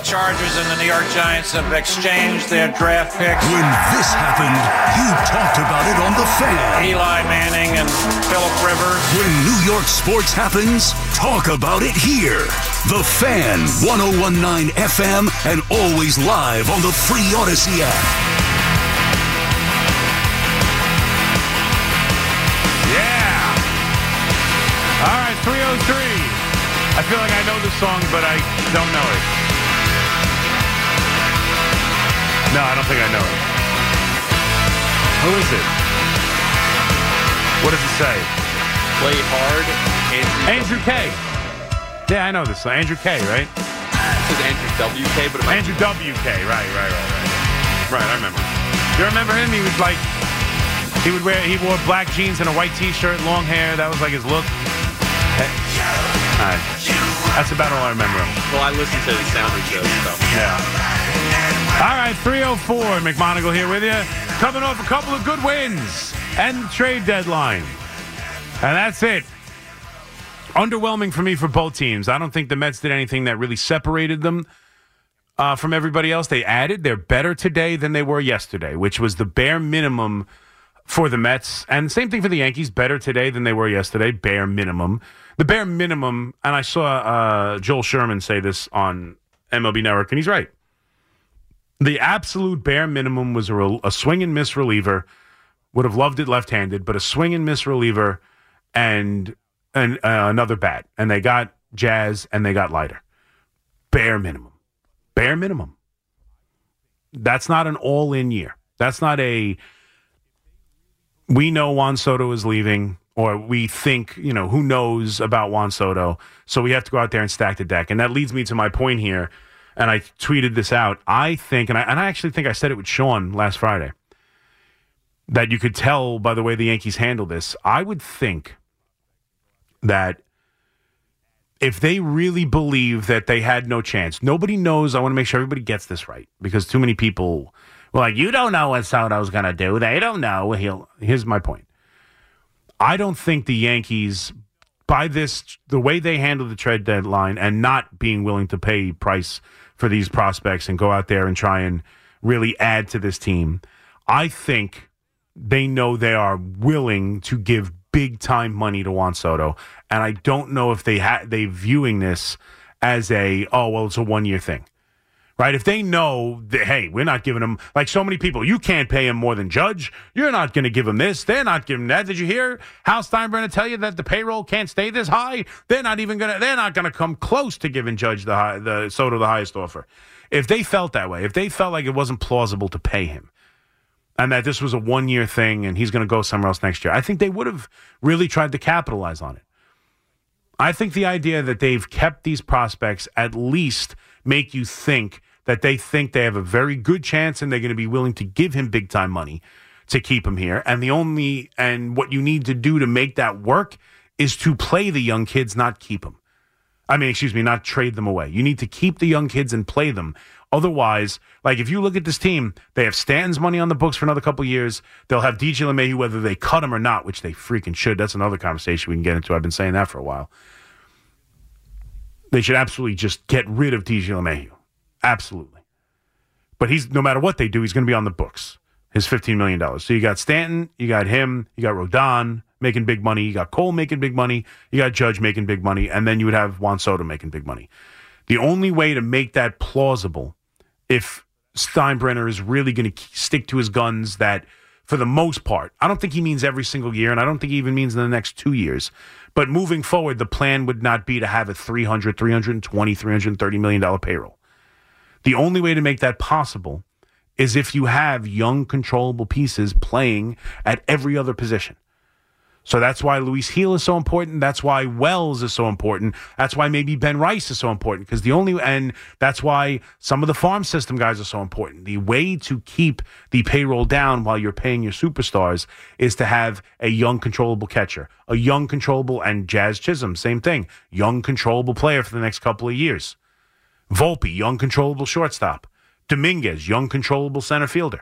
Chargers and the New York Giants have exchanged their draft picks. When this happened, you talked about it on The Fan. Eli Manning and Phillip Rivers. When New York sports happens, talk about it here. The Fan, 101.9 FM, and always live on the free Odyssey app. Yeah. All right, 303. I feel like I know the song, but I don't know it. No, I don't think I know it. Who is it? What does it say? Play hard. Andrew K. Yeah, I know this song. Andrew K, right? It says Andrew WK, but it might Andrew WK. Right. Right, I remember. You remember him? He was like, he wore black jeans and a white T-shirt, long hair. That was like his look. All right. That's about all I remember him. Well, I listened to the Sounder show, so. Yeah. All right, 304. McMonagle here with you. Coming off a couple of good wins and the trade deadline. And that's it. Underwhelming for me for both teams. I don't think the Mets did anything that really separated them from everybody else. They added. They're better today than they were yesterday, which was the bare minimum for the Mets. And same thing for the Yankees. Better today than they were yesterday. Bare minimum. The bare minimum, and I saw Joel Sherman say this on MLB Network, and he's right. The absolute bare minimum was a swing and miss reliever. Would have loved it left-handed, but a swing and miss reliever and another bat. And they got Jazz and they got Leiter. Bare minimum. Bare minimum. That's not an all-in year. That's not a, we know Juan Soto is leaving, or we think, who knows about Juan Soto, so we have to go out there and stack the deck. And that leads me to my point here, and I tweeted this out. I think, and I actually think I said it with Sean last Friday, that you could tell by the way the Yankees handle this. I would think that if they really believe that they had no chance, nobody knows. I want to make sure everybody gets this right, because too many people were like, you don't know what Soto's going to do. They don't know. Here's my point. I don't think the Yankees, by the way they handle the trade deadline and not being willing to pay price for these prospects and go out there and try and really add to this team, I think they know they are willing to give big-time money to Juan Soto. And I don't know if they viewing this as it's a one-year thing. Right? If they know that, hey, we're not giving him, like so many people, you can't pay him more than Judge. You're not going to give him this. They're not giving that. Did you hear Hal Steinbrenner tell you that the payroll can't stay this high? They're not going to come close to giving Judge the Soto the highest offer. If they felt that way, if they felt like it wasn't plausible to pay him, and that this was a one-year thing and he's going to go somewhere else next year, I think they would have really tried to capitalize on it. I think the idea that they've kept these prospects at least make you think that they have a very good chance and they're going to be willing to give him big-time money to keep him here. And what you need to do to make that work is to play the young kids, not keep them. Not trade them away. You need to keep the young kids and play them. Otherwise, like if you look at this team, they have Stanton's money on the books for another couple of years. They'll have DJ LeMahieu, whether they cut him or not, which they freaking should. That's another conversation we can get into. I've been saying that for a while. They should absolutely just get rid of DJ LeMahieu. Absolutely. But no matter what they do, he's going to be on the books. His $15 million. So you got Stanton, you got him, you got Rodon making big money, you got Cole making big money, you got Judge making big money, and then you would have Juan Soto making big money. The only way to make that plausible, if Steinbrenner is really going to stick to his guns, that for the most part, I don't think he means every single year, and I don't think he even means in the next 2 years. But moving forward, the plan would not be to have a $300, $320, $330 million payroll. The only way to make that possible is if you have young, controllable pieces playing at every other position. So that's why Luis Gil is so important. That's why Wells is so important. That's why maybe Ben Rice is so important. And that's why some of the farm system guys are so important. The way to keep the payroll down while you're paying your superstars is to have a young, controllable catcher. A young, controllable, and Jazz Chisholm, same thing. Young, controllable player for the next couple of years. Volpe, young, controllable shortstop. Dominguez, young, controllable center fielder.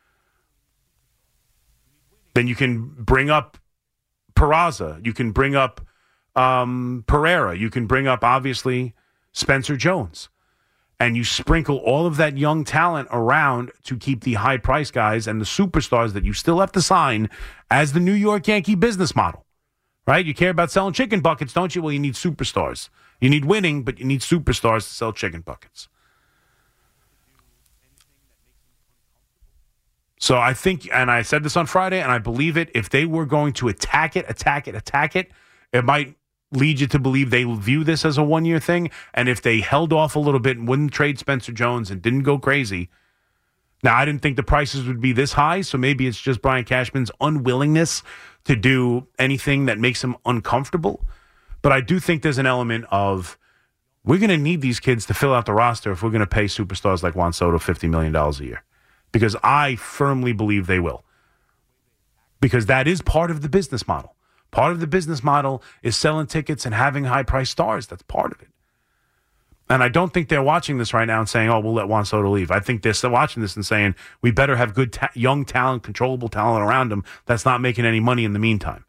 Then you can bring up Peraza. You can bring up Pereira. You can bring up, obviously, Spencer Jones. and you sprinkle all of that young talent around to keep the high-priced guys and the superstars that you still have to sign as the New York Yankee business model, right? You care about selling chicken buckets, don't you? Well, you need superstars. You need winning, but you need superstars to sell chicken buckets. So I think, and I said this on Friday, and I believe it, if they were going to attack it, it might lead you to believe they view this as a one-year thing. And if they held off a little bit and wouldn't trade Spencer Jones and didn't go crazy. Now, I didn't think the prices would be this high, so maybe it's just Brian Cashman's unwillingness to do anything that makes him uncomfortable. But I do think there's an element of, we're going to need these kids to fill out the roster if we're going to pay superstars like Juan Soto $50 million a year. Because I firmly believe they will. Because that is part of the business model. Part of the business model is selling tickets and having high-priced stars. That's part of it. And I don't think they're watching this right now and saying, oh, we'll let Juan Soto leave. I think they're still watching this and saying, we better have good young talent, controllable talent around him that's not making any money in the meantime.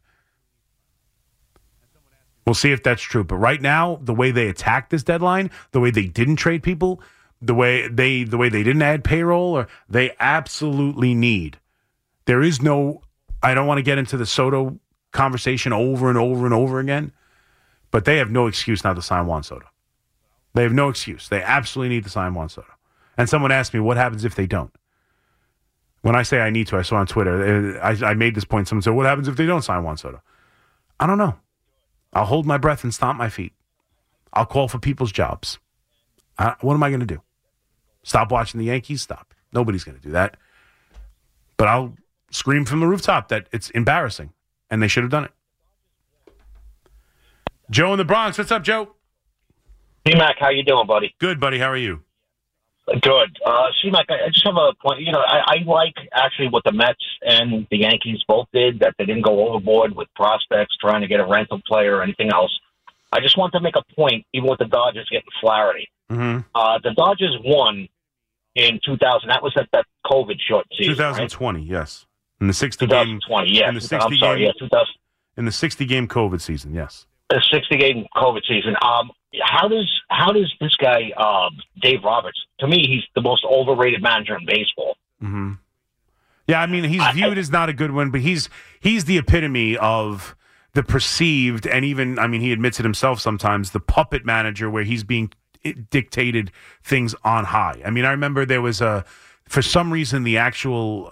We'll see if that's true. But right now, the way they attacked this deadline, the way they didn't trade people, the way they didn't add payroll, or they absolutely need. There is no, I don't want to get into the Soto conversation over and over and over again, but they have no excuse not to sign Juan Soto. They have no excuse. They absolutely need to sign Juan Soto. And someone asked me, what happens if they don't? When I say I need to, I saw on Twitter, I made this point. Someone said, what happens if they don't sign Juan Soto? I don't know. I'll hold my breath and stomp my feet. I'll call for people's jobs. What am I going to do? Stop watching the Yankees? Stop. Nobody's going to do that. But I'll scream from the rooftop that it's embarrassing, and they should have done it. Joe in the Bronx. What's up, Joe? C-Mac, how you doing, buddy? Good, buddy. How are you? Good. C-Mac, I just have a point. You know, I like actually what the Mets and the Yankees both did, that they didn't go overboard with prospects trying to get a rental player or anything else. I just want to make a point, even with the Dodgers getting Flaherty. Mm-hmm. The Dodgers won in 2000. That was at that COVID short season, 2020, right? Yes. In the 60 2020, game, yes. in the 60 I'm sorry, game, 2000. In the 60-game COVID season, yes. The 60-game COVID season. How does this guy, Dave Roberts, to me, he's the most overrated manager in baseball. Mm-hmm. Yeah, I mean, he's viewed as not a good one, but he's the epitome of the perceived, and even, I mean, he admits it himself sometimes, the puppet manager where he's being dictated things on high. I mean, I remember there was for some reason, the actual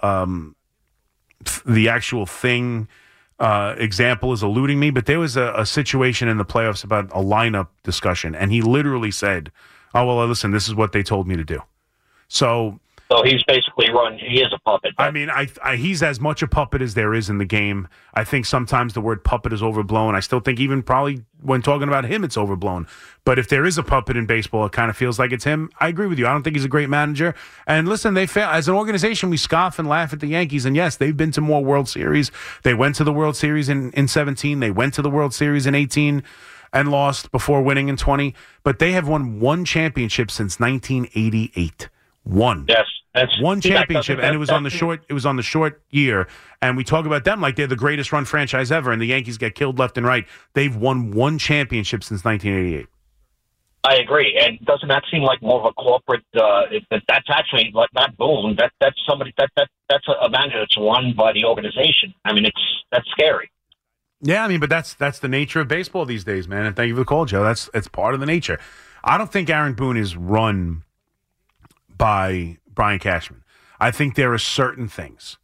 thing example is eluding me, but there was a situation in the playoffs about a lineup discussion, and he literally said, oh, well, listen, this is what they told me to do. So he's basically he is a puppet. But. I mean, he's as much a puppet as there is in the game. I think sometimes the word puppet is overblown. I still think even probably when talking about him, it's overblown. But if there is a puppet in baseball, it kind of feels like it's him. I agree with you. I don't think he's a great manager. And listen, they fail. As an organization, we scoff and laugh at the Yankees. And yes, they've been to more World Series. They went to the World Series in 17. They went to the World Series in 18 and lost before winning in 20. But they have won one championship since 1988. One. Yes. One championship, and it was on the short. It was on the short year, and we talk about them like they're the greatest run franchise ever, and the Yankees get killed left and right. They've won one championship since 1988. I agree, and doesn't that seem like more of a corporate? That's actually like Matt Boone. That's somebody that's a manager that's run by the organization. I mean, that's scary. Yeah, I mean, but that's the nature of baseball these days, man. And thank you for the call, Joe. It's part of the nature. I don't think Aaron Boone is run by Brian Cashman. I think there are certain things.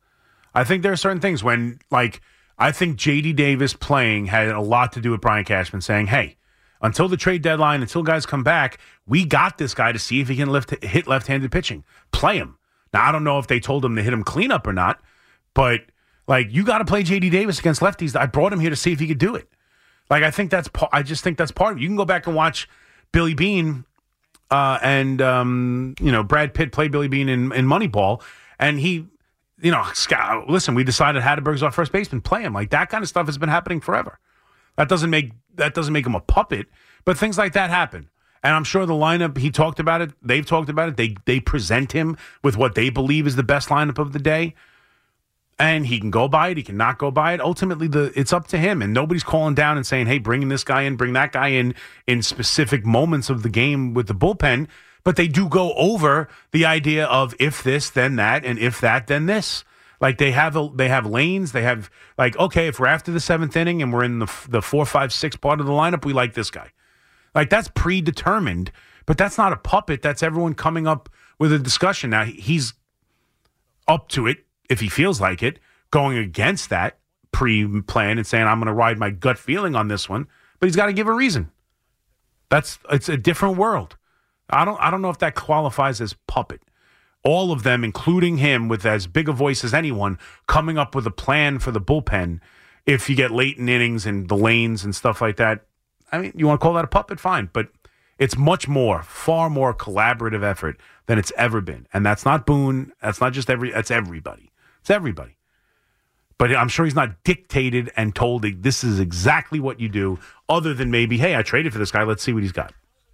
When, like, I think J.D. Davis playing had a lot to do with Brian Cashman saying, hey, until the trade deadline, until guys come back, we got this guy to see if he can hit left-handed pitching. Play him. Now, I don't know if they told him to hit him cleanup or not, but, like, you got to play J.D. Davis against lefties. I brought him here to see if he could do it. Like, I just think that's part of it. You can go back and watch Billy Beane and Brad Pitt played Billy Beane in Moneyball, and he, listen, we decided Hatteberg's our first baseman, play him. Like, that kind of stuff has been happening forever. That doesn't make him a puppet, but things like that happen. And I'm sure the lineup, he talked about it, they've talked about it, they present him with what they believe is the best lineup of the day. And he can go by it, he can not go by it. Ultimately, it's up to him. And nobody's calling down and saying, hey, bring this guy in, bring that guy in specific moments of the game with the bullpen. but they do go over the idea of if this, then that, and if that, then this. Like they have lanes. They have like, okay, if we're after the 7th inning and we're in the 4, 5, 6 part of the lineup, we like this guy. Like that's predetermined, but that's not a puppet. That's everyone coming up with a discussion. Now he's up to it if he feels like it, going against that pre-plan and saying, I'm going to ride my gut feeling on this one, but he's got to give a reason. It's a different world. I don't know if that qualifies as puppet. All of them, including him, with as big a voice as anyone, coming up with a plan for the bullpen if you get late in innings and the lanes and stuff like that. I mean, you want to call that a puppet? Fine. But it's far more collaborative effort than it's ever been. And that's not Boone. That's not just that's everybody. It's everybody. But I'm sure he's not dictated and told that this is exactly what you do, other than maybe, hey, I traded for this guy. Let's see what he's got.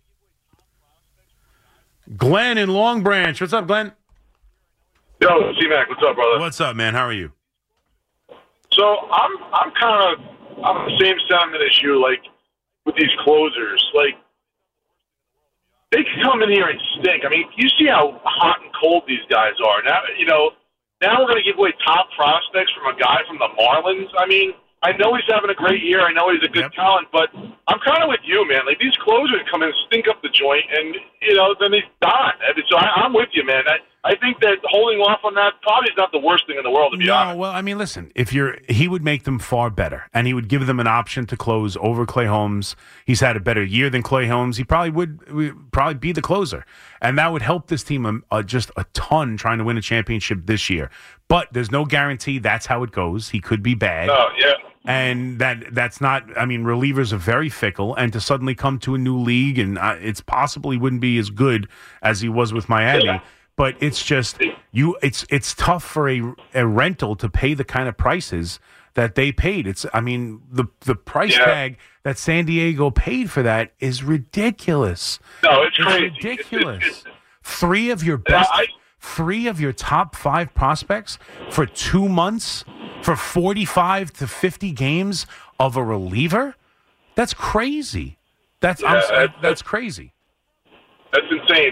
Glenn in Long Branch. What's up, Glenn? Yo, C-Mac, what's up, brother? What's up, man? How are you? So I'm kind of on the same sentiment as you, like, with these closers. Like, they can come in here and stink. I mean, you see how hot and cold these guys are. Now we're going to give away top prospects from a guy from the Marlins. I mean, I know he's having a great year. I know he's a good talent, but I'm kind of with you, man. Like, these closers come in and stink up the joint, and, then he's done. So I'm with you, man. I think that holding off on that probably is not the worst thing in the world, to be honest. Well, I mean, listen, he would make them far better, and he would give them an option to close over Clay Holmes. He's had a better year than Clay Holmes. He probably would be the closer, and that would help this team just a ton trying to win a championship this year. But there's no guarantee that's how it goes. He could be bad. Oh, yeah. And that's not, I mean, relievers are very fickle, and to suddenly come to a new league, and it's possible he wouldn't be as good as he was with Miami. Yeah. But it's just it's tough for a rental to pay the kind of prices that they paid. The price tag that San Diego paid for that is ridiculous. No, it's crazy. Ridiculous. Three of your top 5 prospects for 2 months for 45 to 50 games of a reliever? That's crazy. That's crazy. That's insane.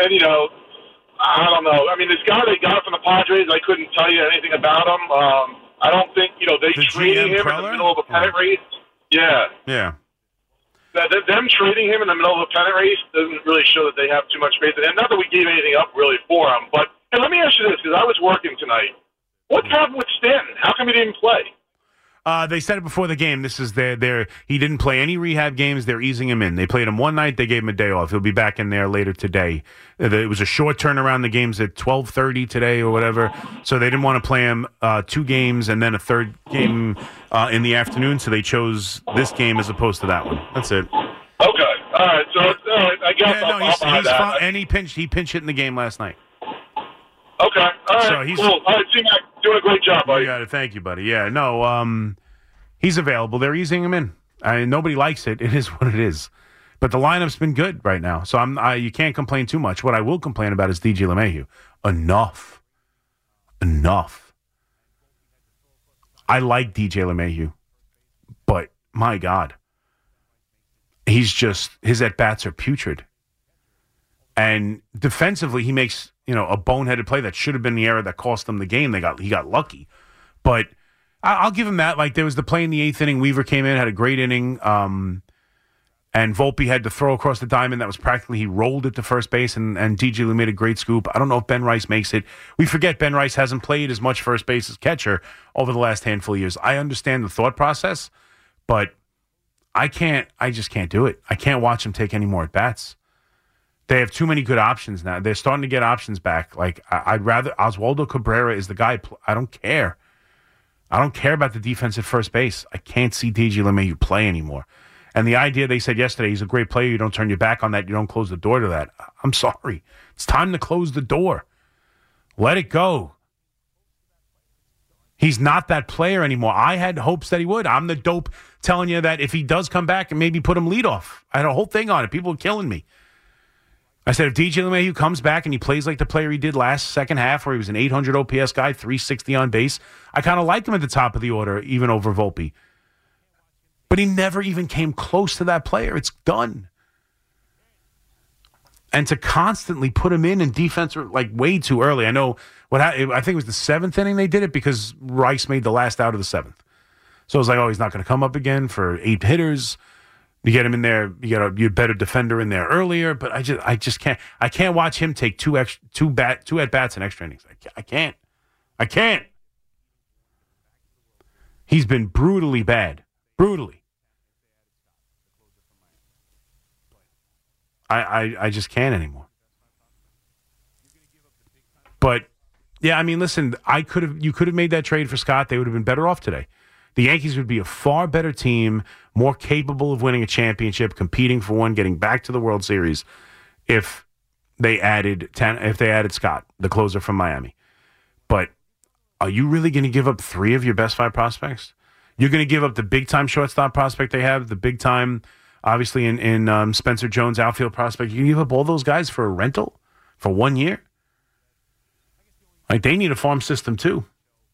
I don't know. I mean, this guy they got from the Padres, I couldn't tell you anything about him. I don't think, they traded him in the middle of a pennant race. Yeah. Yeah. Them trading him in the middle of a pennant race doesn't really show that they have too much faith in him. Not that we gave anything up really for him, but let me ask you this, because I was working tonight. What's happened with Stanton? How come he didn't play? They said it before the game. This is he didn't play any rehab games. They're easing him in. They played him one night. They gave him a day off. He'll be back in there later today. It was a short turnaround. The game's at 12:30 today or whatever. So they didn't want to play him 2 games and then a third game in the afternoon. So they chose this game as opposed to that one. That's it. Okay. All right. So I guess he's fine. And he pinch hit in the game last night. Okay. All right. Cool. All right, C-Mac, doing a great job, buddy. You got it. Thank you, buddy. Yeah, no, he's available. They're easing him in. Nobody likes it. It is what it is. But the lineup's been good right now, so you can't complain too much. What I will complain about is DJ LeMahieu. Enough. I like DJ LeMahieu, but my God, his at-bats are putrid. And defensively, he makes a boneheaded play that should have been the error that cost them the game. He got lucky, but I'll give him that. Like there was the play in the 8th inning. Weaver came in, had a great inning, and Volpe had to throw across the diamond. That was practically he rolled it to first base, and DJ Lou made a great scoop. I don't know if Ben Rice makes it. We forget Ben Rice hasn't played as much first base as catcher over the last handful of years. I understand the thought process, but I just can't do it. I can't watch him take any more at bats. They have too many good options now. They're starting to get options back. Like, I'd rather Oswaldo Cabrera is the guy. I don't care. I don't care about the defense at first base. I can't see DJ LeMahieu play anymore. And the idea they said yesterday, he's a great player. You don't turn your back on that. You don't close the door to that. I'm sorry. It's time to close the door. Let it go. He's not that player anymore. I had hopes that he would. I'm the dope telling you that if he does come back and maybe put him leadoff. I had a whole thing on it. People were killing me. I said, if DJ LeMahieu comes back and he plays like the player he did last second half, where he was an 800 OPS guy, 360 on base, I kind of like him at the top of the order, even over Volpe. But he never even came close to that player. It's done. and to constantly put him in defense like way too early. I know I think it was the 7th inning they did it because Rice made the last out of the 7th. So it was like, oh, he's not going to come up again for 8 hitters. You get him in there, you got a better defender in there earlier, but I just can't. I can't watch him take two at bats in extra innings. I can't. He's been brutally bad. Brutally. I just can't anymore. But yeah, I mean, listen, you could have made that trade for Scott. They would have been better off today. The Yankees would be a far better team, more capable of winning a championship, competing for one, getting back to the World Series if they added Scott, the closer from Miami. But are you really going to give up 3 of your best 5 prospects? You're going to give up the big-time shortstop prospect they have, the big-time, obviously, in Spencer Jones outfield prospect. You can give up all those guys for a rental for 1 year? Like, they need a farm system, too.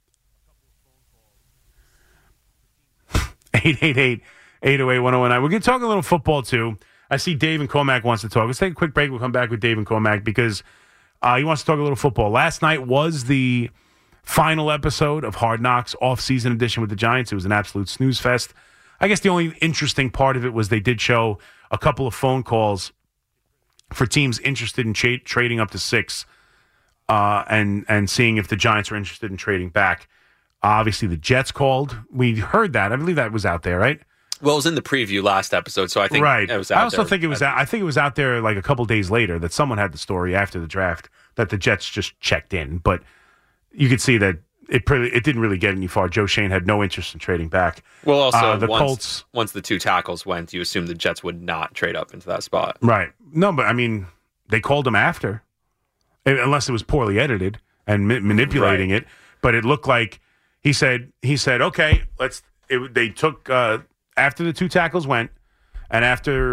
888-808-1019. We're going to talk a little football, too. I see Dave and Cormac wants to talk. Let's take a quick break. We'll come back with Dave and Cormac because he wants to talk a little football. Last night was the final episode of Hard Knocks off-season edition with the Giants. It was an absolute snooze fest. I guess the only interesting part of it was they did show a couple of phone calls for teams interested in trading up to 6 and seeing if the Giants are interested in trading back. Obviously, the Jets called. We heard that. I believe that was out there, right? Well, it was in the preview last episode, so I think right. It was out there. I also think it was. I think it was out there like a couple days later that someone had the story after the draft that the Jets just checked in. But you could see that it didn't really get any far. Joe Shane had no interest in trading back. Well, also Colts. Once the 2 tackles went, you assume the Jets would not trade up into that spot, right? No, but I mean, they called him after, unless it was poorly edited and manipulating it. But it looked like. He said, okay, they took, after the 2 tackles went, and after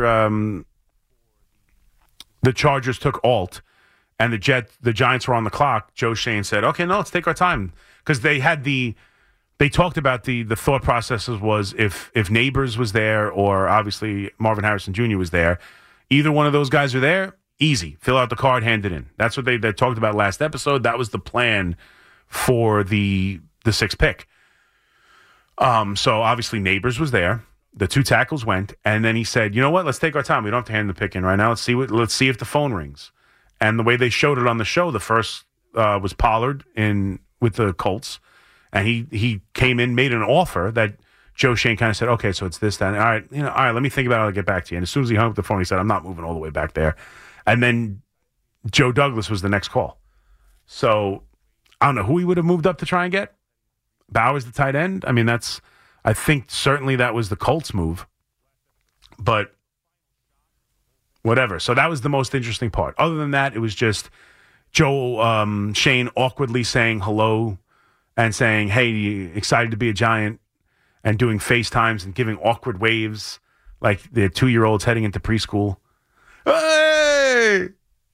the Chargers took Alt, and the Giants were on the clock, Joe Shane said, okay, no, let's take our time. Because they talked about the thought processes was if Neighbors was there, or obviously Marvin Harrison Jr. was there, either one of those guys are there, easy, fill out the card, hand it in. That's what they talked about last episode. That was the plan for the 6th pick. So obviously Neighbors was there. The 2 tackles went, and then he said, "You know what? Let's take our time. We don't have to hand the pick in right now. Let's see if the phone rings." And the way they showed it on the show, the first was Pollard with the Colts, and he came in, made an offer that Joe Shane kind of said, "Okay, so it's this, then. All right, let me think about it. I'll get back to you." And as soon as he hung up the phone, he said, "I'm not moving all the way back there." And then Joe Douglas was the next call. So I don't know who he would have moved up to try and get. Bowers, the tight end. I mean, I think certainly that was the Colts move, but whatever. So that was the most interesting part. Other than that, it was just Joe Shane awkwardly saying hello and saying, "Hey, excited to be a Giant," and doing FaceTimes and giving awkward waves like the 2-year-olds heading into preschool. Hey!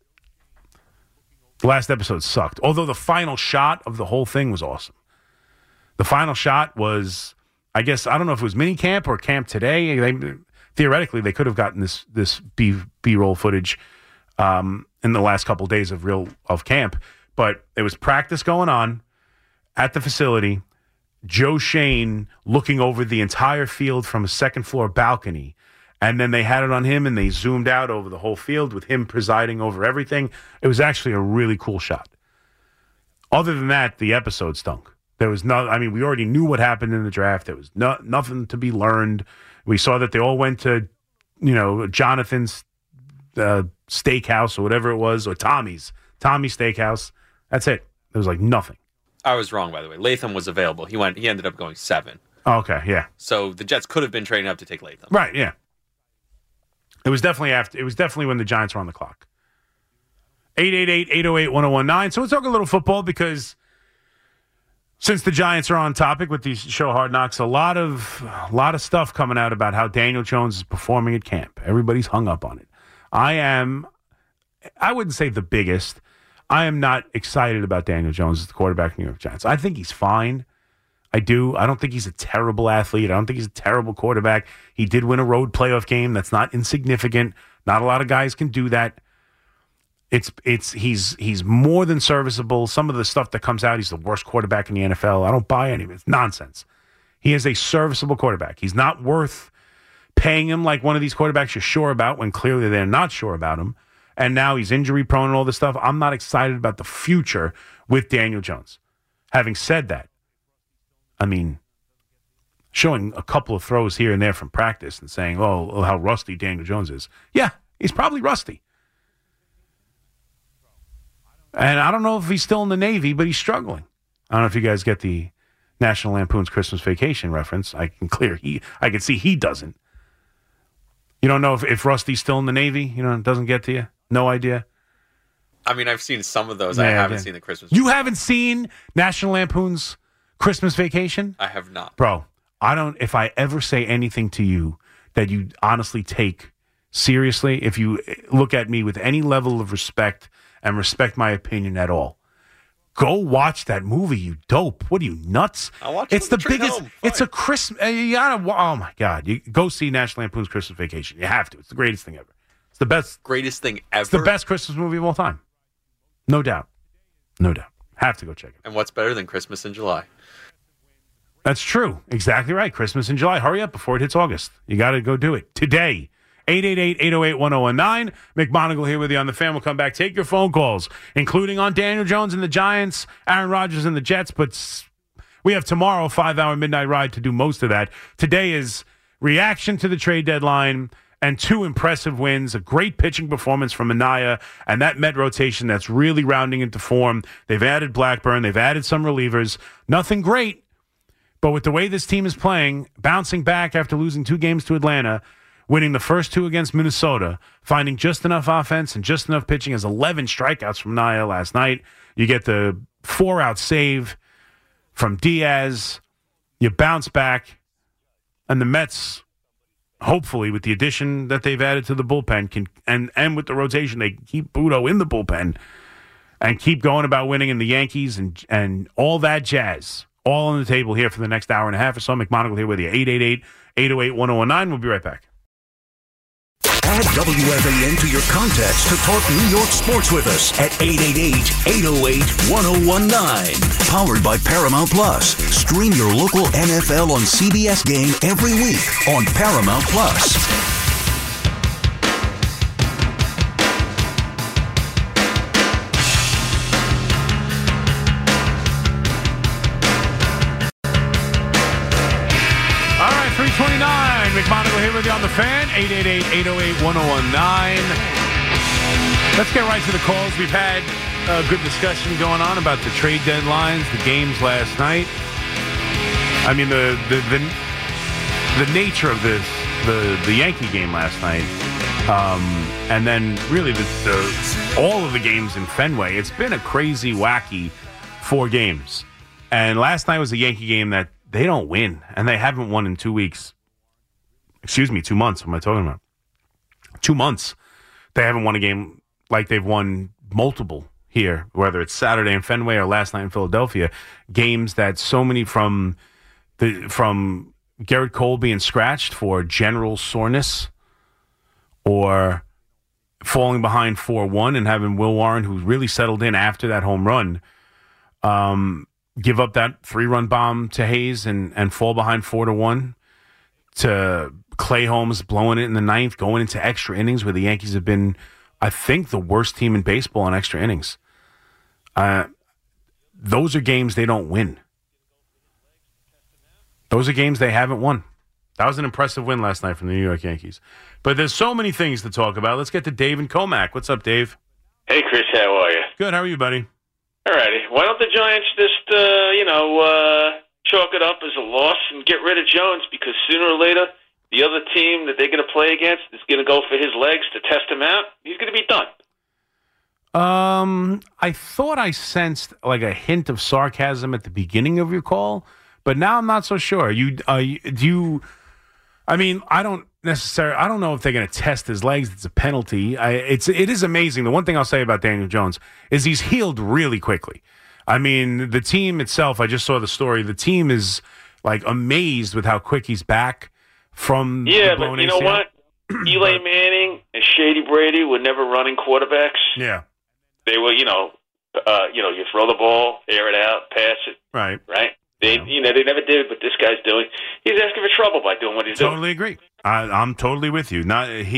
The last episode sucked, although the final shot of the whole thing was awesome. The final shot was, I guess, I don't know if it was mini camp or camp today. Theoretically, they could have gotten this B-roll footage in the last couple of days of camp, but it was practice going on at the facility. Joe Shane looking over the entire field from a second-floor balcony, and then they had it on him, and they zoomed out over the whole field with him presiding over everything. It was actually a really cool shot. Other than that, the episode stunk. There was we already knew what happened in the draft. There was nothing to be learned. We saw that they all went to, Jonathan's steakhouse or whatever it was, or Tommy's Steakhouse. That's it. There was nothing. I was wrong, by the way. Latham was available. He ended up going 7. Oh, okay, yeah. So the Jets could have been trading up to take Latham. Right, yeah. It was definitely when the Giants were on the clock. 888-808-1019. So let's talk a little football because since the Giants are on topic with these show Hard Knocks, a lot of stuff coming out about how Daniel Jones is performing at camp. Everybody's hung up on it. I wouldn't say the biggest. I am not excited about Daniel Jones as the quarterback of the New York Giants. I think he's fine. I do. I don't think he's a terrible athlete. I don't think he's a terrible quarterback. He did win a road playoff game. That's not insignificant. Not a lot of guys can do that. He's more than serviceable. Some of the stuff that comes out, he's the worst quarterback in the NFL. I don't buy any of it. It's nonsense. He is a serviceable quarterback. He's not worth paying him like one of these quarterbacks you're sure about when clearly they're not sure about him. And now he's injury prone and all this stuff. I'm not excited about the future with Daniel Jones. Having said that, I mean, showing a couple of throws here and there from practice and saying, oh, how rusty Daniel Jones is. Yeah, he's probably rusty. And I don't know if he's still in the Navy, but he's struggling. I don't know if you guys get the National Lampoon's Christmas Vacation reference. I can see he doesn't. You don't know if Rusty's still in the Navy? You know, it doesn't get to you? No idea? I mean, I've seen some of those. Yeah, I haven't seen the Christmas. You haven't seen National Lampoon's Christmas Vacation? I have not. Bro, if I ever say anything to you that you honestly take seriously, if you look at me with any level of respect and respect my opinion at all, go watch that movie, you dope. What are you, nuts? I'll watch it. It's the biggest. It's a Christmas. You gotta. Oh my God! You go see National Lampoon's Christmas Vacation. You have to. It's the greatest thing ever. It's the best. Greatest thing ever. It's the best Christmas movie of all time. No doubt. No doubt. Have to go check it. And what's better than Christmas in July? That's true. Exactly right. Christmas in July. Hurry up before it hits August. You got to go do it today. 888-808-1019. McMonagle here with you on The Fan. We'll come back. Take your phone calls, including on Daniel Jones and the Giants, Aaron Rodgers and the Jets. But we have tomorrow, 5-hour midnight ride to do most of that. Today is reaction to the trade deadline and 2 impressive wins, a great pitching performance from Anaya, and that Met rotation that's really rounding into form. They've added Blackburn. They've added some relievers. Nothing great, but with the way this team is playing, bouncing back after losing 2 games to Atlanta, winning the first 2 against Minnesota, finding just enough offense and just enough pitching, as 11 strikeouts from Naya last night. You get the 4-out save from Diaz. You bounce back, and the Mets, hopefully, with the addition that they've added to the bullpen, and with the rotation, they keep Budo in the bullpen and keep going about winning in the Yankees and all that jazz. All on the table here for the next hour and a half or so. McMonagle here with you. 888-808-1019. We'll be right back. Add WFAN to your contacts to talk New York sports with us at 888-808-1019. Powered by Paramount Plus. Stream your local NFL on CBS Game every week on Paramount Plus. All right, 329. McMonagle here with you on The Fan. 888-808-1019. Let's get right to the calls. We've had a good discussion going on about the trade deadlines, the games last night. I mean, the nature of this, the Yankee game last night, and then really all of the games in Fenway. It's been a crazy, wacky 4 games. And last night was a Yankee game that they don't win, and they haven't won in 2 weeks. Excuse me, 2 months. What am I talking about? 2 months. They haven't won a game like they've won multiple here, whether it's Saturday in Fenway or last night in Philadelphia. Games that so many from Garrett Cole being scratched for general soreness, or falling behind 4-1 and having Will Warren, who really settled in after that home run, give up that 3-run bomb to Hayes and fall behind 4-1, to Clay Holmes blowing it in the 9th, going into extra innings where the Yankees have been, I think, the worst team in baseball in extra innings. Those are games they don't win. Those are games they haven't won. That was an impressive win last night from the New York Yankees. But there's so many things to talk about. Let's get to Dave and Comac. What's up, Dave? Hey, Chris, how are you? Good. How are you, buddy? All righty. Why don't the Giants just, chalk it up as a loss and get rid of Jones? Because sooner or later, the other team that they're going to play against is going to go for his legs to test him out. He's going to be done. I thought I sensed like a hint of sarcasm at the beginning of your call, but now I'm not so sure. I don't know if they're going to test his legs. It's a penalty. It is amazing. The one thing I'll say about Daniel Jones is he's healed really quickly. I mean, the team itself, I just saw the story. The team is like amazed with how quick he's back from the blown ACL. What? Eli Manning and Shady Brady were never running quarterbacks. Yeah. they were, you throw the ball, air it out, pass it. Right. They never did what this guy's doing. He's asking for trouble by doing what he's doing. Totally agree. I'm totally with you.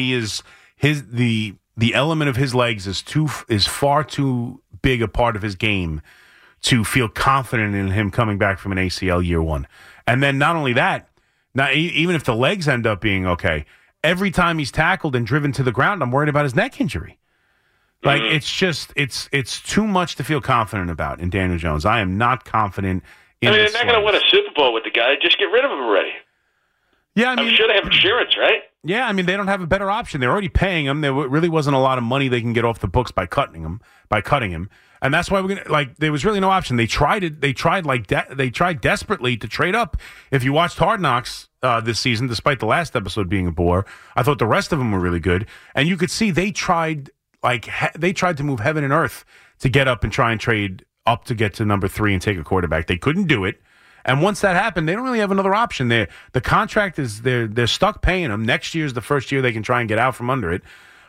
The element of his legs is far too big a part of his game to feel confident in him coming back from an ACL year one. And then not only that, even if the legs end up being okay, every time he's tackled and driven to the ground, I'm worried about his neck injury. Like, it's too much to feel confident about in Daniel Jones. I am not confident in they're not going to win a Super Bowl with the guy. Just get rid of him already. Yeah, I'm sure they have insurance, right? Yeah, they don't have a better option. They're already paying him. There really wasn't a lot of money they can get off the books by cutting him. And that's why there was really no option. They tried desperately to trade up. If you watched Hard Knocks this season, despite the last episode being a bore, I thought the rest of them were really good. And you could see they tried to move heaven and earth to get up and try and trade up to get to number 3 and take a quarterback. They couldn't do it. And once that happened, they don't really have another option. The contract is they're stuck paying him. Next year is the first year they can try and get out from under it.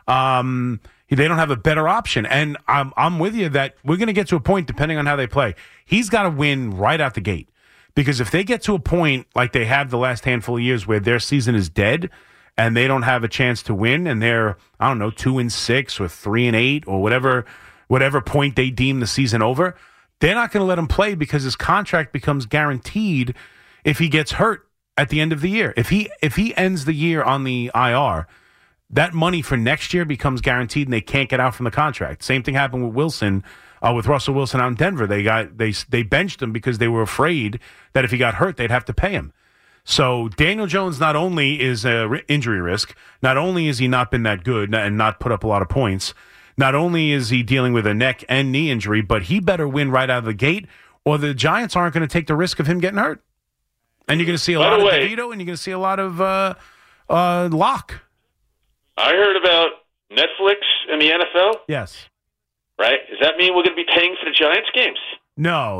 They don't have a better option. And I'm with you that we're going to get to a point, depending on how they play. He's got to win right out the gate. Because if they get to a point like they have the last handful of years where their season is dead and they don't have a chance to win and they're, 2-6 or 3-8 or whatever point they deem the season over, they're not going to let him play because his contract becomes guaranteed if he gets hurt at the end of the year. If he ends the year on the IR, that money for next year becomes guaranteed and they can't get out from the contract. Same thing happened with Russell Wilson out in Denver. They benched him because they were afraid that if he got hurt, they'd have to pay him. So Daniel Jones not only is an injury risk, not only has he not been that good and not put up a lot of points, not only is he dealing with a neck and knee injury, but he better win right out of the gate or the Giants aren't going to take the risk of him getting hurt. And you're going to see a lot of DeVito and you're going to see a lot of Locke. I heard about Netflix and the NFL. Yes. Right? Does that mean we're going to be paying for the Giants games? No,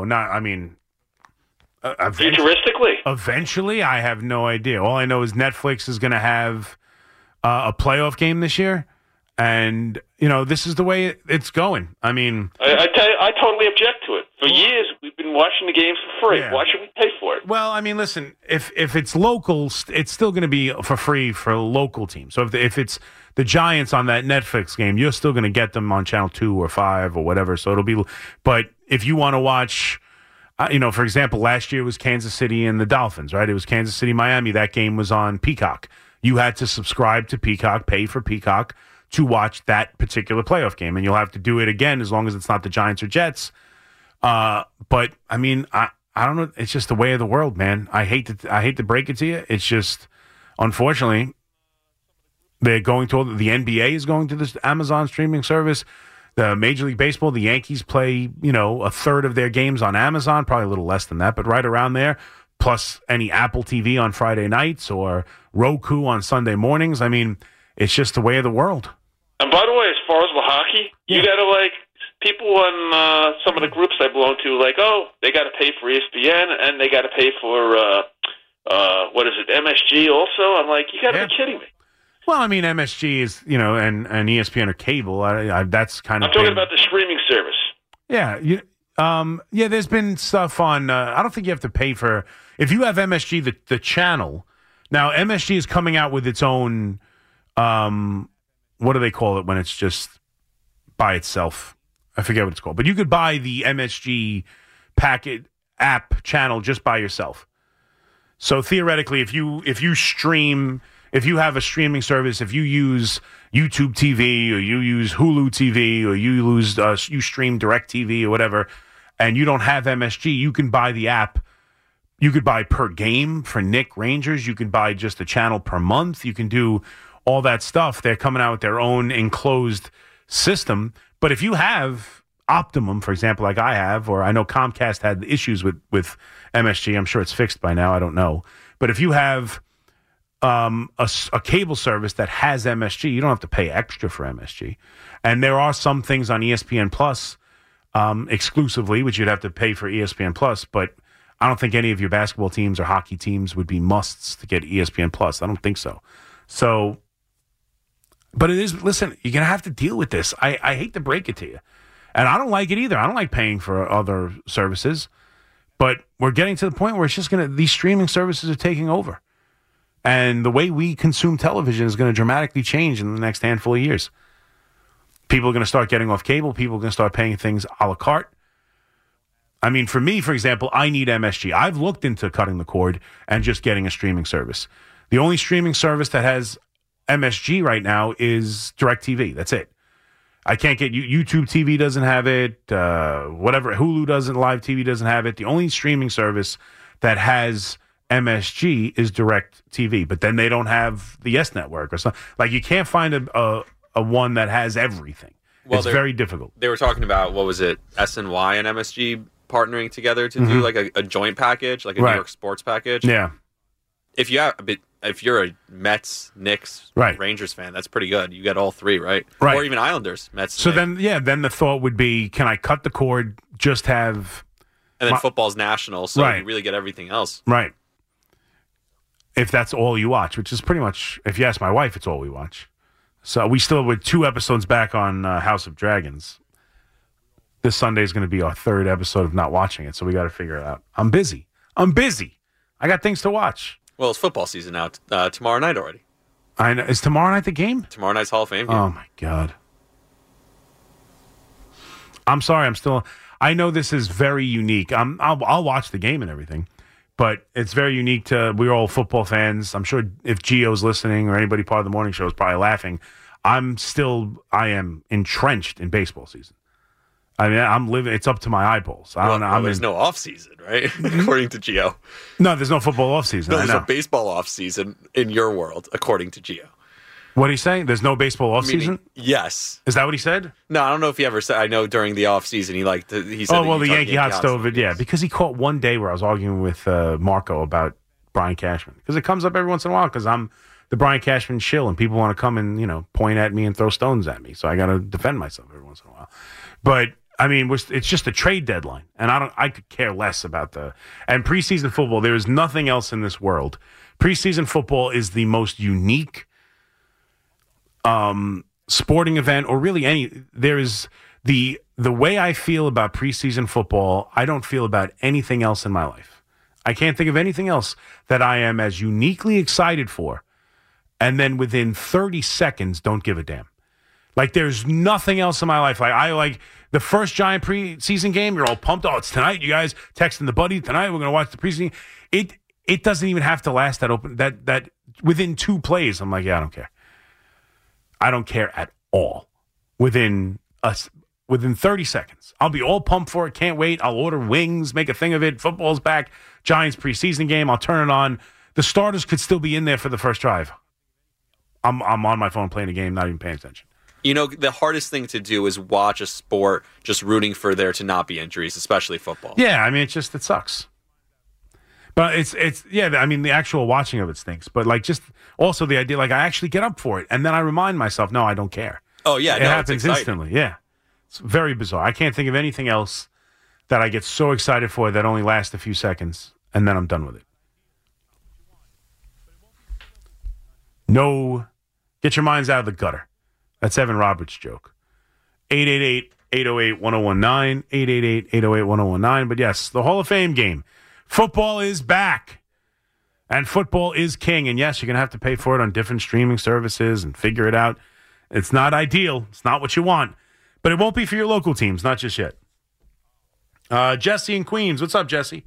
futuristically? Eventually, I have no idea. All I know is Netflix is going to have a playoff game this year. And, this is the way it's going. I tell you, I totally object to it. For years, we've been watching the games for free. Yeah. Why should we pay for it? Well, listen, if it's local, it's still going to be for free for local teams. So if it's the Giants on that Netflix game, you're still going to get them on Channel 2 or 5 or whatever. So it'll be, but if you want to watch, for example, last year was Kansas City and the Dolphins, right? It was Kansas City, Miami. That game was on Peacock. You had to subscribe to Peacock, pay for Peacock to watch that particular playoff game. And you'll have to do it again as long as it's not the Giants or Jets. But I don't know. It's just the way of the world, man. I hate to break it to you. It's just, unfortunately, they're going to, the NBA is going to this Amazon streaming service. The Major League Baseball, the Yankees play, a third of their games on Amazon, probably a little less than that, but right around there. Plus any Apple TV on Friday nights or Roku on Sunday mornings. It's just the way of the world. And by the way, as far as the hockey, you got to people on some of the groups I belong to, they got to pay for ESPN and they got to pay for MSG also. I'm like, you got to be kidding me. Well, MSG is and ESPN or cable. That's kind of. I'm talking about the streaming service. Yeah, there's been stuff on. I don't think you have to pay for if you have MSG the channel. Now MSG is coming out with its own. What do they call it when it's just by itself? I forget what it's called. But you could buy the MSG packet app channel just by yourself. So theoretically, if you stream, if you have a streaming service, if you use YouTube TV or you use Hulu TV or you stream DirecTV or whatever, and you don't have MSG, you can buy the app. You could buy per game for Nick Rangers. You could buy just a channel per month. You can do all that stuff. They're coming out with their own enclosed system. But if you have Optimum, for example, like I have, or I know Comcast had issues with MSG. I'm sure it's fixed by now. I don't know. But if you have a cable service that has MSG, you don't have to pay extra for MSG. And there are some things on ESPN Plus exclusively, which you'd have to pay for ESPN Plus. But I don't think any of your basketball teams or hockey teams would be musts to get ESPN Plus. I don't think so. But it is, listen, you're going to have to deal with this. I hate to break it to you. And I don't like it either. I don't like paying for other services. But we're getting to the point where it's just these streaming services are taking over. And the way we consume television is going to dramatically change in the next handful of years. People are going to start getting off cable. People are going to start paying things a la carte. I mean, for me, for example, I need MSG. I've looked into cutting the cord and just getting a streaming service. The only streaming service that has MSG right now is DirecTV. That's it. I can't get YouTube TV doesn't have it. Whatever, Hulu doesn't, Live TV doesn't have it. The only streaming service that has MSG is DirecTV, but then they don't have the Yes Network or something. Like, you can't find a one that has everything. Well, it's very difficult. They were talking about, what was it, SNY and MSG partnering together to do like a joint package, like a New York sports package. Yeah. If you're a Mets, Knicks, Rangers fan, that's pretty good. You get all three, right? Or even Islanders, Mets. So then the thought would be, can I cut the cord, just have... And then football's national, so you really get everything else. Right. If that's all you watch, which is pretty much, if you ask my wife, it's all we watch. So we still, with 2 episodes back on House of Dragons. This Sunday is going to be our 3rd episode of not watching it, so we got to figure it out. I'm busy. I got things to watch. Well, it's football season out tomorrow night already. I know. Is tomorrow night the game? Tomorrow night's Hall of Fame game. Oh, my God. I'm sorry. I know this is very unique. I'll watch the game and everything, but it's very unique we're all football fans. I'm sure if Gio's listening or anybody part of the morning show is probably laughing. I am entrenched in baseball season. I mean, I'm living. It's up to my eyeballs. I don't know. There's no off season, right? According to Gio. No, there's no football off season. No, there's a baseball off season in your world, according to Gio. What did he say? There's no baseball off season? Yes. Is that what he said? No, I don't know if he ever said. I know during the off season he said. Oh well, the Yankee hot stove. Yeah, because he caught one day where I was arguing with Marco about Brian Cashman, because it comes up every once in a while because I'm the Brian Cashman shill and people want to come and point at me and throw stones at me, so I got to defend myself every once in a while. But I mean, it's just a trade deadline, and I could care less about and preseason football. There is nothing else in this world. Preseason football is the most unique sporting event, or really there is the way I feel about preseason football, I don't feel about anything else in my life. I can't think of anything else that I am as uniquely excited for, and then within 30 seconds don't give a damn. Like, there's nothing else in my life. Like, I like the first Giant preseason game, you're all pumped. Oh, it's tonight. You guys texting the buddy tonight. We're going to watch the preseason. It doesn't even have to last that within 2 plays. I'm like, yeah, I don't care. I don't care at all. Within 30 seconds, I'll be all pumped for it. Can't wait. I'll order wings, make a thing of it. Football's back. Giants preseason game. I'll turn it on. The starters could still be in there for the first drive. I'm on my phone playing a game, not even paying attention. The hardest thing to do is watch a sport just rooting for there to not be injuries, especially football. Yeah, I mean, it sucks. But I mean, the actual watching of it stinks. But, like, just also the idea, like, I actually get up for it, and then I remind myself, no, I don't care. Oh, yeah. It happens instantly, yeah. It's very bizarre. I can't think of anything else that I get so excited for that only lasts a few seconds, and then I'm done with it. No, get your minds out of the gutter. That's Evan Roberts' joke. 888-808-1019, 888-808-1019. But yes, the Hall of Fame game. Football is back. And football is king. And yes, you're going to have to pay for it on different streaming services and figure it out. It's not ideal. It's not what you want. But it won't be for your local teams, not just yet. Jesse in Queens. What's up, Jesse?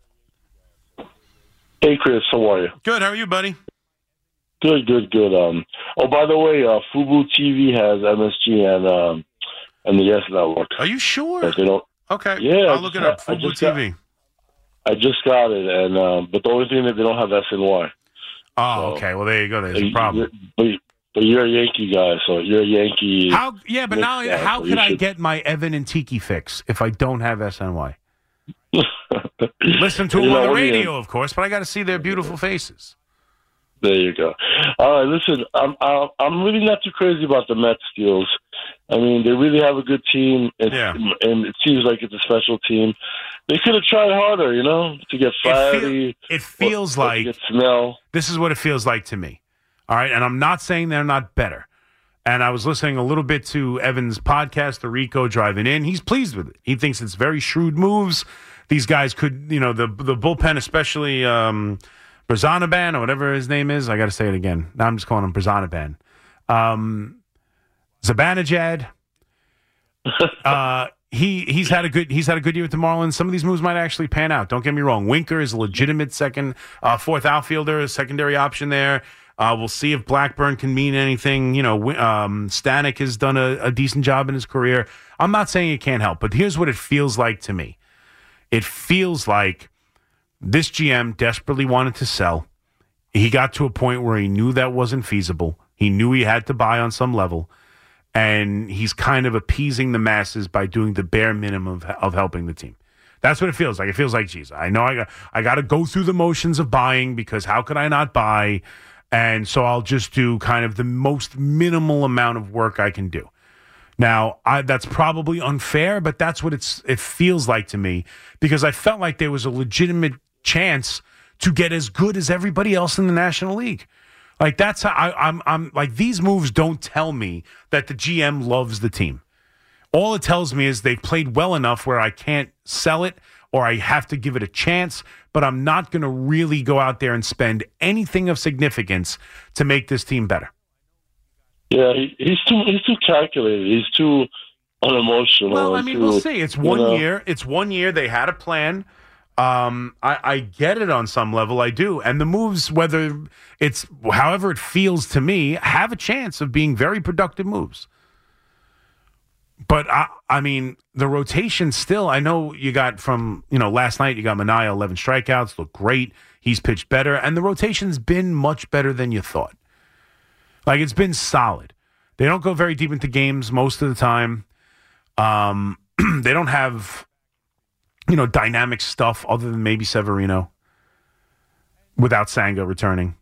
Hey, Chris. How are you? Good. How are you, buddy? Good. By the way, Fubo TV has MSG and the Yes Network. Are you sure? They don't. Okay. Yeah, I'll look it up. Fubo TV. I just got it, and but the only thing that they don't have SNY. Oh, so, okay. Well, there you go. There's a problem. But you're a Yankee guy, so you're a Yankee. How could I get my Evan and Tiki fix if I don't have SNY? Listen to them on the radio, of course, but I got to see their beautiful faces. There you go. All right, listen, I'm really not too crazy about the Mets deals. I mean, they really have a good team, and it seems like it's a special team. They could have tried harder, to get Flaherty. It feels like to get Snell. This is what it feels like to me. All right, and I'm not saying they're not better. And I was listening a little bit to Evan's podcast, The Rico Driving In. He's pleased with it. He thinks it's very shrewd moves. These guys could, the bullpen, especially Brzanoban or whatever his name is. I got to say it again. Now I'm just calling him Brzanoban. Zibanejad. He's had a good year with the Marlins. Some of these moves might actually pan out. Don't get me wrong. Winker is a legitimate fourth outfielder, a secondary option there. We'll see if Blackburn can mean anything. Stanek has done a decent job in his career. I'm not saying it can't help, but here's what it feels like to me. It feels like this GM desperately wanted to sell. He got to a point where he knew that wasn't feasible. He knew he had to buy on some level. And he's kind of appeasing the masses by doing the bare minimum of helping the team. That's what it feels like. It feels like, geez, I know I got to go through the motions of buying because how could I not buy? And so I'll just do kind of the most minimal amount of work I can do. Now, that's probably unfair, but that's what it feels like to me because I felt like there was a legitimate chance to get as good as everybody else in the National League. Like that's how I'm like these moves don't tell me that the GM loves the team. All it tells me is they've played well enough where I can't sell it or I have to give it a chance, but I'm not going to really go out there and spend anything of significance to make this team better. Yeah, he's too calculated. He's too unemotional. Well, I mean, we'll see. It's 1 year. It's 1 year. They had a plan. I get it on some level. I do. And the moves, however it feels to me, have a chance of being very productive moves. But, I mean, the rotation still, I know you got from, last night you got Manaea, 11 strikeouts, looked great. He's pitched better. And the rotation's been much better than you thought. Like, it's been solid. They don't go very deep into games most of the time. They don't have, dynamic stuff other than maybe Severino without Sanga returning.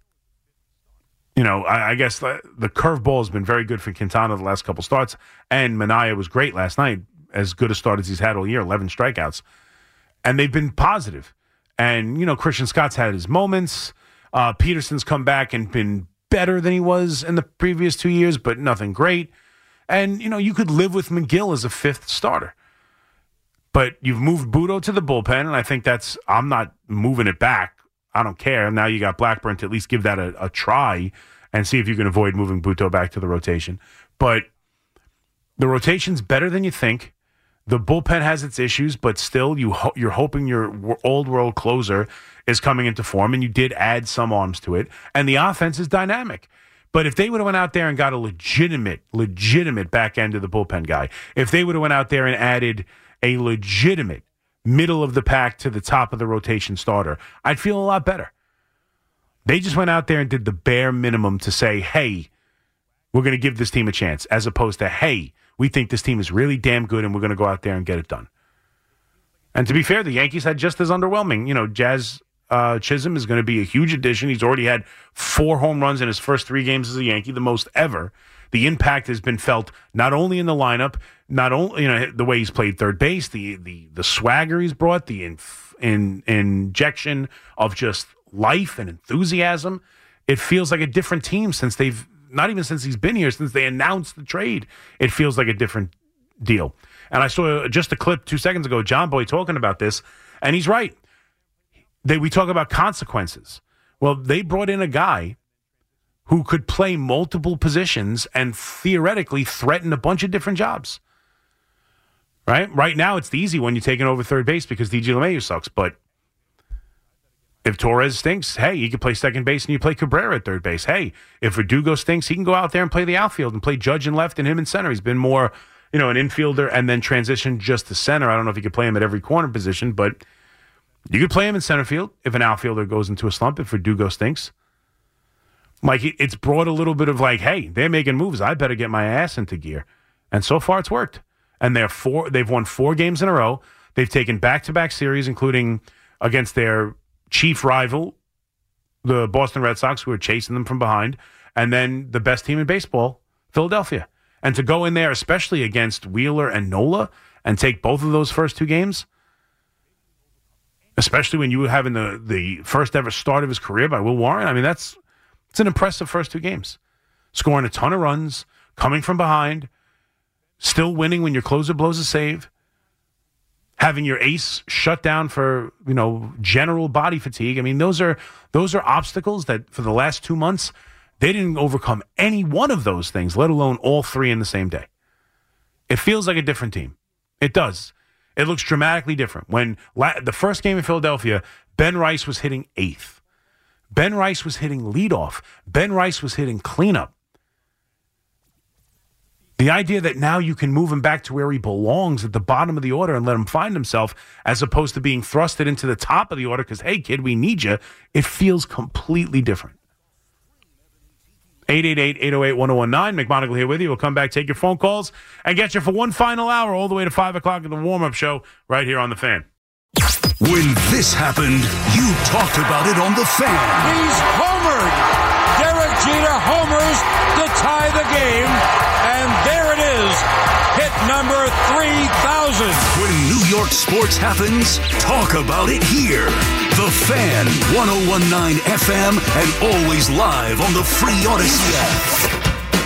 I guess the curveball has been very good for Quintana the last couple starts, and Manaea was great last night, as good a start as he's had all year, 11 strikeouts. And they've been positive. And, Christian Scott's had his moments. Peterson's come back and been better than he was in the previous 2 years, but nothing great. And, you could live with McGill as a fifth starter. But you've moved Budo to the bullpen, and I think I'm not moving it back. I don't care. Now you got Blackburn to at least give that a try and see if you can avoid moving Budo back to the rotation. But the rotation's better than you think. The bullpen has its issues, but still you're hoping your old world closer is coming into form, and you did add some arms to it. And the offense is dynamic. But if they would have went out there and got a legitimate back end of the bullpen guy, if they would have went out there and added a legitimate middle of the pack to the top of the rotation starter, I'd feel a lot better. They just went out there and did the bare minimum to say, hey, we're going to give this team a chance, as opposed to, hey, we think this team is really damn good and we're going to go out there and get it done. And to be fair, the Yankees had just as underwhelming. Jazz Chisholm is going to be a huge addition. He's already had 4 home runs in his first 3 games as a Yankee, the most ever. The impact has been felt not only in the lineup, not only the way he's played third base, the swagger he's brought, the injection of just life and enthusiasm. It feels like a different team since not even since he's been here, since they announced the trade. It feels like a different deal. And I saw just a clip 2 seconds ago, John Boy talking about this, and he's right. We talk about consequences. Well, they brought in a guy who could play multiple positions and theoretically threaten a bunch of different jobs. Right? Right now, it's the easy one. You're taking over third base because DJ LeMahieu sucks. But if Torres stinks, hey, he can play second base and you play Cabrera at third base. Hey, if Verdugo stinks, he can go out there and play the outfield and play Judge in left and him in center. He's been more, an infielder and then transition just to center. I don't know if you could play him at every corner position, but you could play him in center field if an outfielder goes into a slump, if Verdugo stinks. Like, it's brought a little bit of like, hey, they're making moves. I better get my ass into gear. And so far, it's worked. And they've won 4 games in a row. They've taken back-to-back series, including against their chief rival, the Boston Red Sox, who are chasing them from behind, and then the best team in baseball, Philadelphia. And to go in there, especially against Wheeler and Nola, and take both of those first 2 games, especially when you were having the first ever start of his career by Will Warren, I mean, it's an impressive first 2 games. Scoring a ton of runs, coming from behind, still winning when your closer blows a save, having your ace shut down for, general body fatigue. I mean, those are obstacles that for the last 2 months, they didn't overcome any one of those things, let alone all three in the same day. It feels like a different team. It does. It looks dramatically different. When the first game in Philadelphia, Ben Rice was hitting 8th. Ben Rice was hitting leadoff. Ben Rice was hitting cleanup. The idea that now you can move him back to where he belongs at the bottom of the order and let him find himself as opposed to being thrusted into the top of the order because, hey, kid, we need you, it feels completely different. 888-808-1019. McMonagle here with you. We'll come back, take your phone calls, and get you for one final hour all the way to 5 o'clock in the warm-up show right here on The Fan. When this happened, you talked about it on The Fan. He's homered. Derek Jeter homers to tie the game, and there it is. Hit number 3,000. When New York sports happens, talk about it here. The Fan, 101.9 FM, and always live on the free Odyssey app.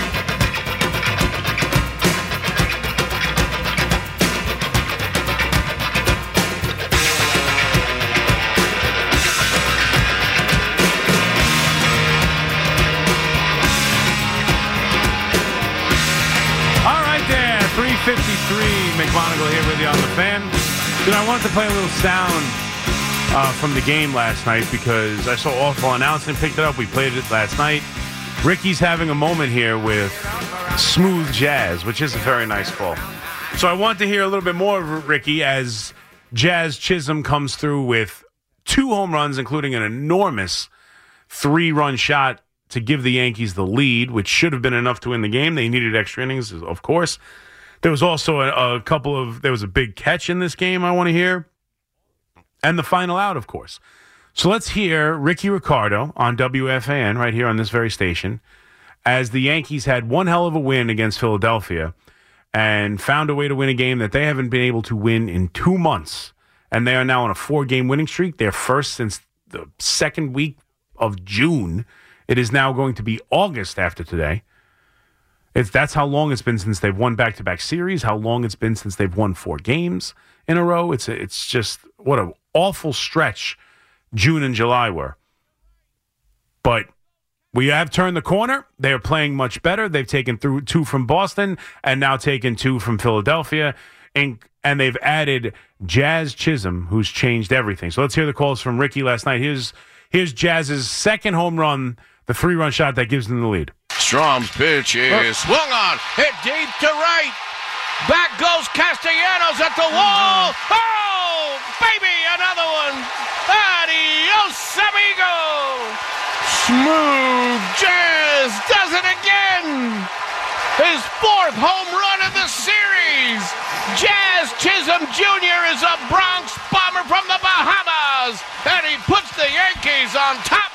McMonagle here with you on The Fan. I wanted to play a little sound from the game last night because I saw Awful Announcing, picked it up. We played it last night. Ricky's having a moment here with Smooth Jazz, which is a very nice call. So I want to hear a little bit more of Ricky as Jazz Chisholm comes through with 2 home runs, including an enormous 3-run shot to give the Yankees the lead, which should have been enough to win the game. They needed extra innings, of course. There was also there was a big catch in this game I want to hear. And the final out, of course. So let's hear Ricky Ricardo on WFAN right here on this very station as the Yankees had one hell of a win against Philadelphia and found a way to win a game that they haven't been able to win in 2 months. And they are now on a 4-game winning streak. They're first since the second week of June. It is now going to be August after today. That's how long it's been since they've won back-to-back series, how long it's been since they've won 4 games in a row. It's just what an awful stretch June and July were. But we have turned the corner. They are playing much better. They've taken through 2 from Boston and now taken 2 from Philadelphia. And they've added Jazz Chisholm, who's changed everything. So let's hear the calls from Ricky last night. Here's Jazz's second home run, the 3-run shot that gives them the lead. Strom's pitch is swung on, hit deep to right. Back goes Castellanos at the wall. Oh, baby, another one. Adios, amigo. Smooth Jazz does it again. His 4th home run of the series. Jazz Chisholm Jr. is a Bronx bomber from the Bahamas, and he puts the Yankees on top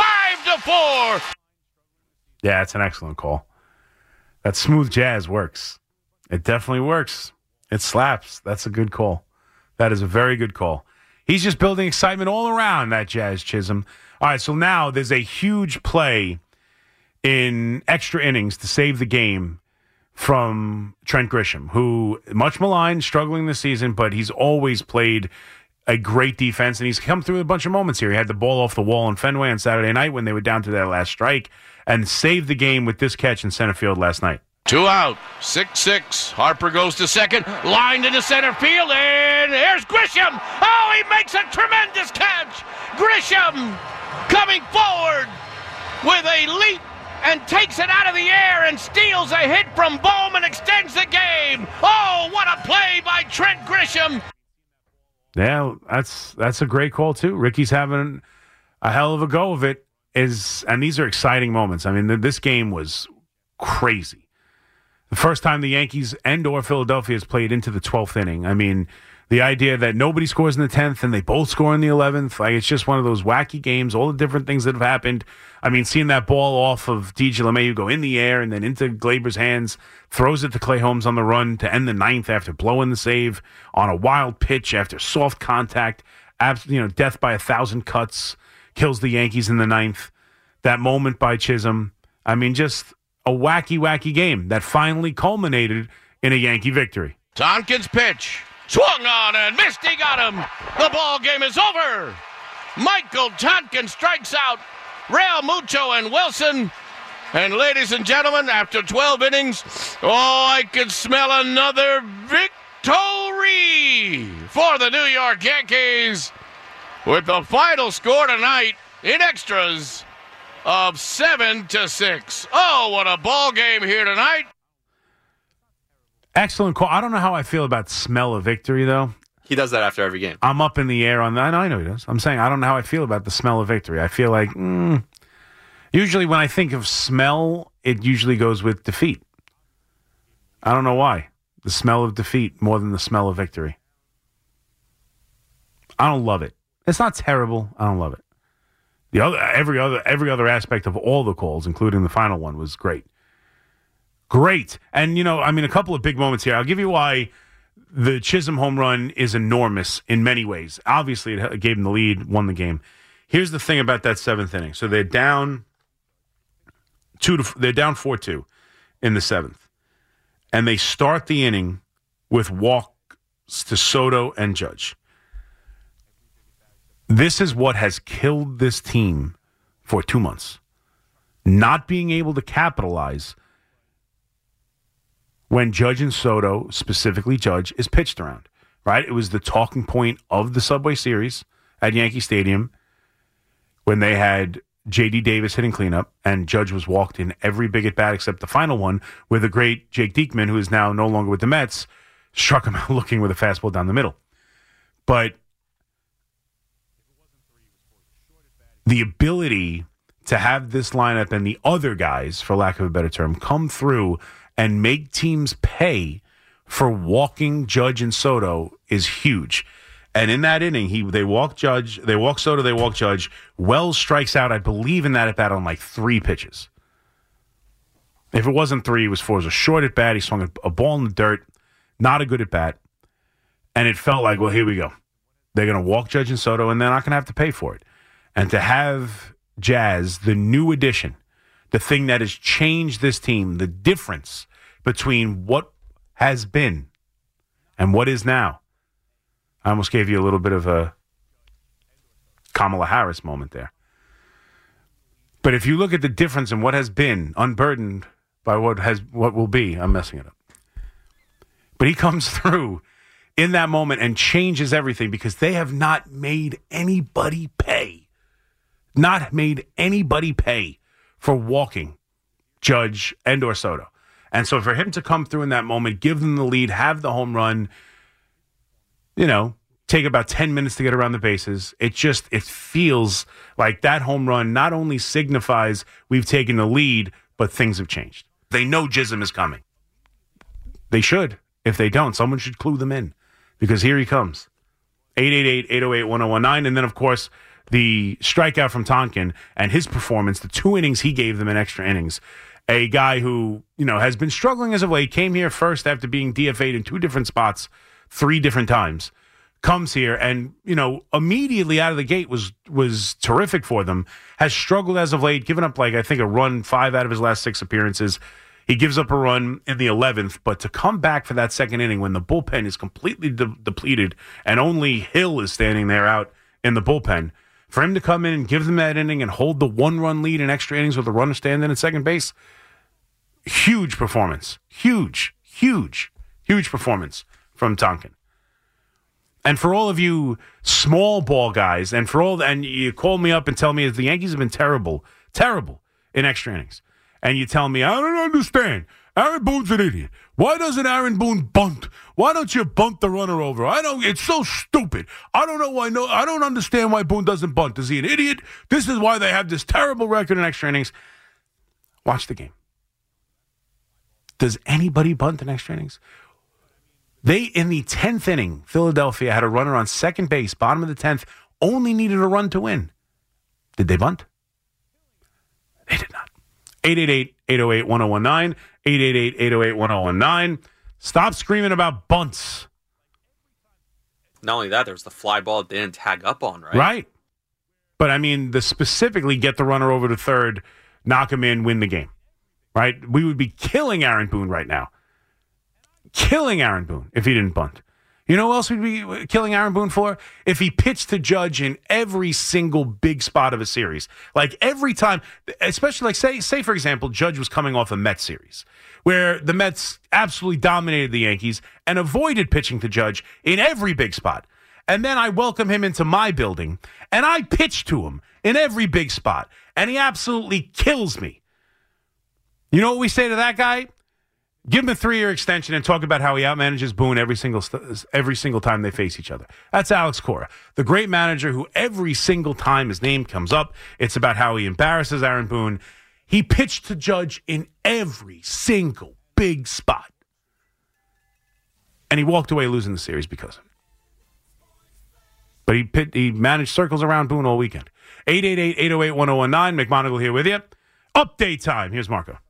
5-4. Yeah, it's an excellent call. That Smooth Jazz works. It definitely works. It slaps. That's a good call. That is a very good call. He's just building excitement all around, that Jazz Chisholm. All right, so now there's a huge play in extra innings to save the game from Trent Grisham, who much maligned, struggling this season, but he's always played a great defense, and he's come through a bunch of moments here. He had the ball off the wall in Fenway on Saturday night when they were down to that last strike and saved the game with this catch in center field last night. 2 out, 6-6. Harper goes to second, lined into center field, and here's Grisham. Oh, he makes a tremendous catch. Grisham coming forward with a leap and takes it out of the air and steals a hit from Bohm and extends the game. Oh, what a play by Trent Grisham. Yeah, that's a great call, too. Ricky's having a hell of a go of it. And these are exciting moments. I mean, this game was crazy. The first time the Yankees and or Philadelphia has played into the 12th inning. I mean, the idea that nobody scores in the 10th and they both score in the 11th, like it's just one of those wacky games, all the different things that have happened. I mean, seeing that ball off of DJ LeMahieu go in the air and then into Glaber's hands, throws it to Clay Holmes on the run to end the 9th after blowing the save on a wild pitch after soft contact, death by 1,000 cuts, kills the Yankees in the 9th. That moment by Chisholm, I mean, just a wacky game that finally culminated in a Yankee victory. Tonkins pitch. Swung on and missed. He got him. The ball game is over. Michael Tonkins strikes out Real Muto and Wilson. And ladies and gentlemen, after 12 innings, I can smell another victory for the New York Yankees with the final score tonight in extras of 7-6. Oh, what a ball game here tonight. Excellent call. I don't know how I feel about smell of victory, though. He does that after every game. I'm up in the air on that. I know he does. I'm saying I don't know how I feel about the smell of victory. I feel like usually when I think of smell, it usually goes with defeat. I don't know why. The smell of defeat more than the smell of victory. I don't love it. It's not terrible. I don't love it. Every other aspect of all the calls, including the final one, was great. Great. And, a couple of big moments here. I'll give you why the Chisholm home run is enormous in many ways. Obviously, it gave them the lead, won the game. Here's the thing about that seventh inning. So they're down 4-2 in the seventh. And they start the inning with walks to Soto and Judge. This is what has killed this team for 2 months. Not being able to capitalize when Judge and Soto, specifically Judge, is pitched around, right? It was the talking point of the Subway Series at Yankee Stadium when they had J.D. Davis hitting cleanup, and Judge was walked in every big at-bat except the final one, where the great Jake Diekman, who is now no longer with the Mets, struck him out looking with a fastball down the middle. But the ability to have this lineup and the other guys, for lack of a better term, come through and make teams pay for walking Judge and Soto is huge. And in that inning, they walk Judge, they walk Soto, they walk Judge. Wells strikes out, I believe, in that at-bat on like 3 pitches. If it wasn't 3, it was 4. It was a short at-bat. He swung a ball in the dirt. Not a good at-bat. And it felt like, well, here we go. They're going to walk Judge and Soto, and they're not going to have to pay for it. And to have Jazz, the new addition, the thing that has changed this team, the difference between what has been and what is now. I almost gave you a little bit of a Kamala Harris moment there. But if you look at the difference in what has been, unburdened by what will be, I'm messing it up. But he comes through in that moment and changes everything because they have not made anybody pay. Not made anybody pay for walking Judge and or Soto. And so for him to come through in that moment, give them the lead, have the home run, take about 10 minutes to get around the bases. It feels like that home run not only signifies we've taken the lead, but things have changed. They know Chisholm is coming. They should. If they don't, someone should clue them in because here he comes. 888-808-1019. And then, of course, the strikeout from Tonkin and his performance, the 2 innings he gave them in extra innings. A guy who, has been struggling as of late, came here first after being DFA'd in 2 different spots 3 different times, comes here and, immediately out of the gate was terrific for them, has struggled as of late, given up I think a run 5 out of his last 6 appearances. He gives up a run in the 11th, but to come back for that second inning when the bullpen is completely depleted and only Hill is standing there out in the bullpen, for him to come in and give them that inning and hold the 1-run lead in extra innings with a runner standing at second base, huge performance. Huge performance from Tonkin. And for all of you small ball guys, and you call me up and tell me that the Yankees have been terrible in extra innings. And you tell me, I don't understand. Aaron Boone's an idiot. Why doesn't Aaron Boone bunt? Why don't you bunt the runner over? It's so stupid. I don't know why. I don't understand why Boone doesn't bunt. Is he an idiot? This is why they have this terrible record in extra innings. Watch the game. Does anybody bunt in extra innings? In the 10th inning, Philadelphia had a runner on second base, bottom of the 10th, only needed a run to win. Did they bunt? They did not. 888-808-1019, 888-808-1019. Stop screaming about bunts. Not only that, there was the fly ball that they didn't tag up on, right? Right. But, specifically get the runner over to third, knock him in, win the game. right? We would be killing Aaron Boone right now. Killing Aaron Boone if he didn't bunt. You know what else we'd be killing Aaron Boone for? If he pitched to Judge in every single big spot of a series. Like every time, especially like say for example, Judge was coming off a Mets series where the Mets absolutely dominated the Yankees and avoided pitching to Judge in every big spot. And then I welcome him into my building and I pitch to him in every big spot and he absolutely kills me. You know what we say to that guy? Give him a 3-year extension and talk about how he outmanages Boone every single time they face each other. That's Alex Cora, the great manager who every single time his name comes up, it's about how he embarrasses Aaron Boone. He pitched to Judge in every single big spot. And he walked away losing the series because of it. But he managed circles around Boone all weekend. 888-808-1019. McMonagle here with you. Update time. Here's Marco.